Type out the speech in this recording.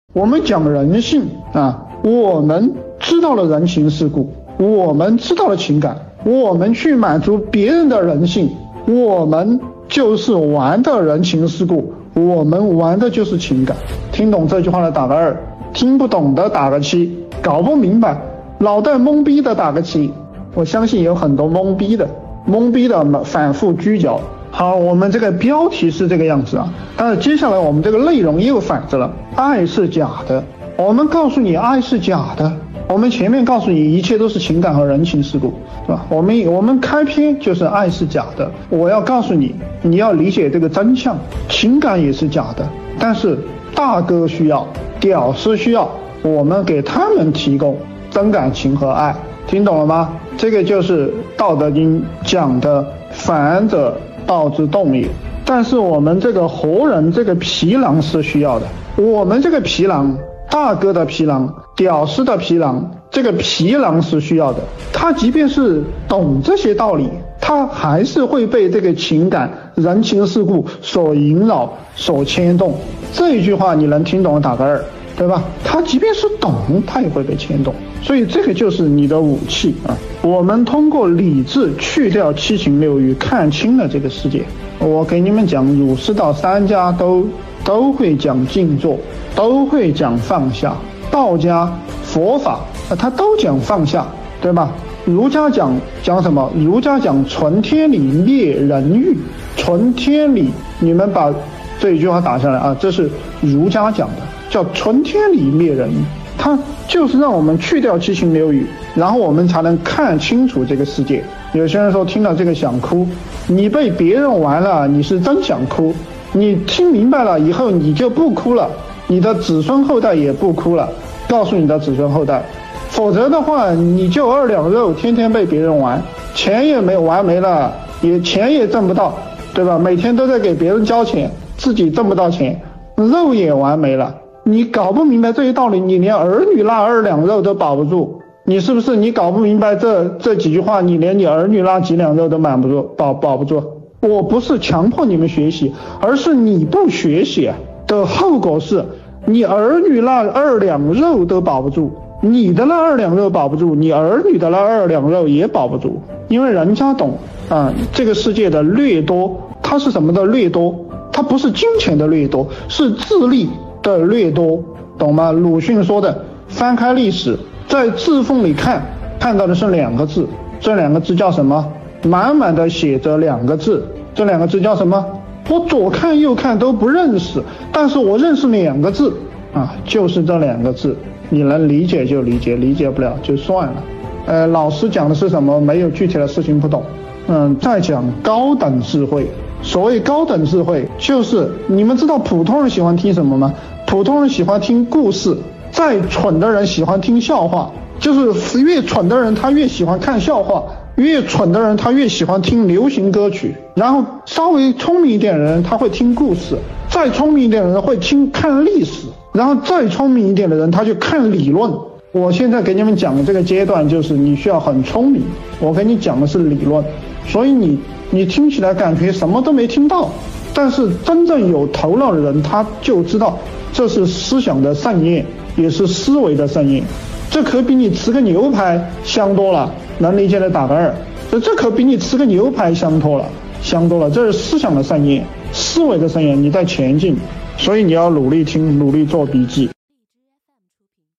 我们讲人性啊，我们知道了人情世故，我们知道了情感，我们去满足别人的人性，我们就是玩的人情世故，我们玩的就是情感。听懂这句话的打个2，听不懂的打个7，搞不明白脑袋懵逼的打个7。我相信有很多懵逼的反复拘嚼。好，我们这个标题是这个样子啊，但是接下来我们这个内容又反着了。爱是假的，我们告诉你爱是假的，我们前面告诉你一切都是情感和人情世故，是吧？我们开篇就是爱是假的，我要告诉你，你要理解这个真相，情感也是假的，但是大哥需要，屌丝需要，我们给他们提供真感情和爱，听懂了吗？这个就是《道德经》讲的反者道之动也。但是我们这个活人这个皮囊是需要的，我们这个皮囊，大哥的皮囊，屌丝的皮囊，这个皮囊是需要的。他即便是懂这些道理，他还是会被这个情感人情世故所萦绕所牵动。这一句话你能听懂打个2，对吧？他即便是懂，他也会被牵动。所以这个就是你的武器啊！我们通过理智去掉七情六欲，看清了这个世界。我给你们讲，儒释道3家都会讲静坐，都会讲放下。道家、佛法他都讲放下，对吧？儒家讲什么？儒家讲存天理，灭人欲。存天理，你们把这一句话打下来啊，这是儒家讲的，叫存天理，灭人欲。它就是让我们去掉七情六欲，然后我们才能看清楚这个世界。有些人说听到这个想哭，你被别人玩了，你是真想哭。你听明白了以后，你就不哭了，你的子孙后代也不哭了。告诉你的子孙后代，否则的话，你就2两肉，天天被别人玩，钱也没玩没了，钱也挣不到，对吧？每天都在给别人交钱，自己挣不到钱，肉也玩没了。你搞不明白这些道理，你连儿女那2两肉都保不住。你是不是你搞不明白这几句话，你连你儿女那几两肉都保不住？我不是强迫你们学习，而是你不学习的后果是你儿女那2两肉都保不住，你的那2两肉保不住，你儿女的那2两肉也保不住。因为人家懂啊，这个世界的掠夺，它是什么的掠夺？它不是金钱的掠夺，是智力的掠夺，懂吗？鲁迅说的，翻开历史，在字缝里看到的是2个字，这2个字叫什么？满满的写着2个字，这2个字叫什么？我左看右看都不认识，但是我认识2个字啊，就是这2个字。你能理解就理解，理解不了就算了。老师讲的是什么？没有具体的事情不懂。再讲高等智慧。所谓高等智慧，就是你们知道普通人喜欢听什么吗？普通人喜欢听故事，再蠢的人喜欢听笑话，就是越蠢的人他越喜欢看笑话，越蠢的人他越喜欢听流行歌曲，然后稍微聪明一点的人他会听故事，再聪明一点的人会看历史，然后再聪明一点的人他就看理论。我现在给你们讲的这个阶段就是你需要很聪明，我给你讲的是理论，所以你听起来感觉什么都没听到，但是真正有头脑的人他就知道这是思想的盛宴，也是思维的盛宴。这可比你吃个牛排香多了，能理解的打个2。这可比你吃个牛排香多了，这是思想的盛宴，思维的盛宴，你在前进，所以你要努力听，努力做笔记。